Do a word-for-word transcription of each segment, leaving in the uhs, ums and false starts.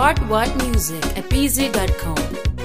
What What Music at p z dot com.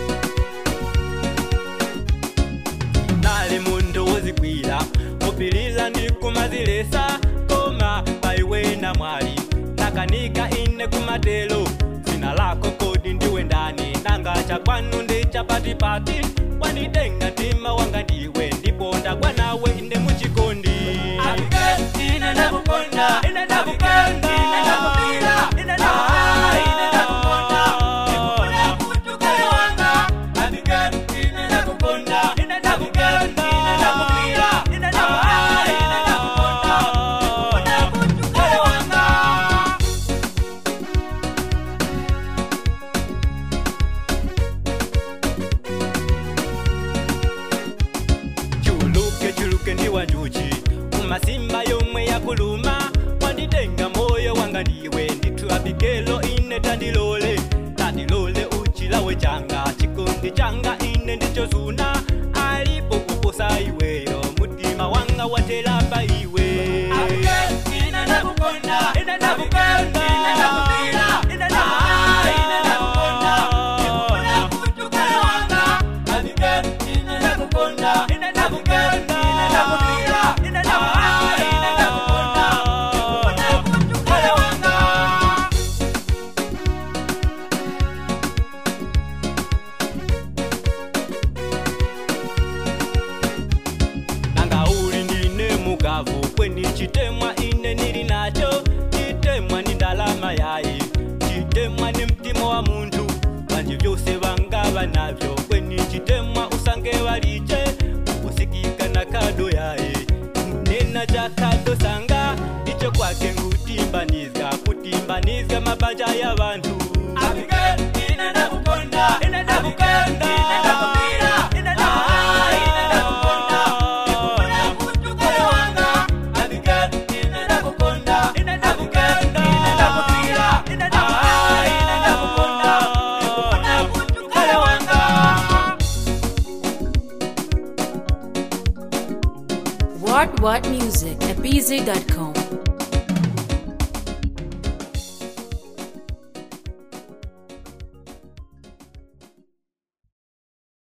Nali mundo wozikwila opilila ndi kumazilesa koma paiwe na mwali nakanika ine kumatelo zina lako kodi ndiwe ndani nanga cha kwanu ndi chapatipati wanitenga tima wanga ndiwe ndipo ndagwa nawe ine muchikondi Abike ine ndakukonda ine ndakukonda ine ndakupila ine ndakupila ine ndakukonda nikupona kutukale wanga Abike ine ndakukonda ine ndakukonda ine ndakupila ine ndakupila ine ndakukonda nikupona kutukale wanga Chuluke chuluke ndi wanjuchi Umasimba yomwe yakuluma Wanditenga moyo wanga ndiwe Nditu Abigelo ine tandilole Tandilole uchilawe changa Chikundi changa ine ndicho zuna Alipo kuposa iweyo Mutima wanga watelapa iwe Abigelo ine ndakukonda Ine ndakukonda Ine ndakupila Ine ndakupila Ine ndakukonda Nikupona kutukale wanga Abigelo ine ndakukonda Ine ndakukonda Ine ndakupila Ine ndakupila Ine ndakukonda Nikupona kutukale wanga Nanga uli ndine mugavu kweni chitemwa ine nili nacho chitemwa ni ndalama yayi chitemwa ni mtima wa muntu banji vyose bangaba navyo kweni chitemwa usange waliche usikika na kado yayi nena cha kado sanga icho kwake ngutimbaniza kutimbaniza mabanja ya bantu Abike ine ndakukonda ine ndakukonda ine ndakupila ine ndakupila ine ndakukonda nikupona kutukale wanga Abike ine ndakukonda ine ndakukonda ine ndakupila ine ndakupila ine ndakukonda nikupona kutukale wanga What What Music at p z dot com.